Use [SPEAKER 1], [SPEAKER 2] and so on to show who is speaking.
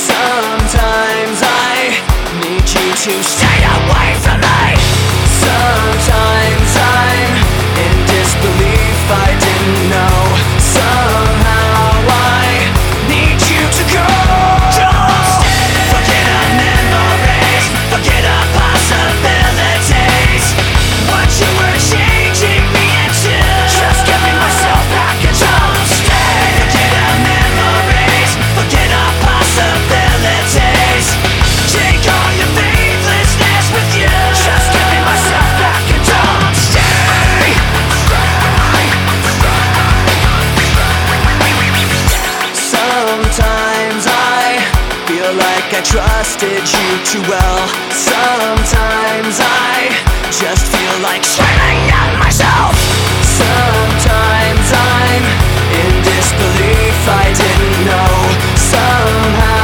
[SPEAKER 1] Sometimes I need you to stay away from me. Sometimes I'm in disbelief, I didn't know. Somehow I need you to go. Don't stay. Forget our memories, forget our possibilities. What you were changing me into, just giving myself back and don't stay. Forget our memories, forget our possibilities. Take all your faithlessness with you, just giving myself back and don't stay. Sometimes I feel like I trusted you too well. Sometimes I just feel like screaming at myself. Sometimes I'm in disbelief, I didn't know. Somehow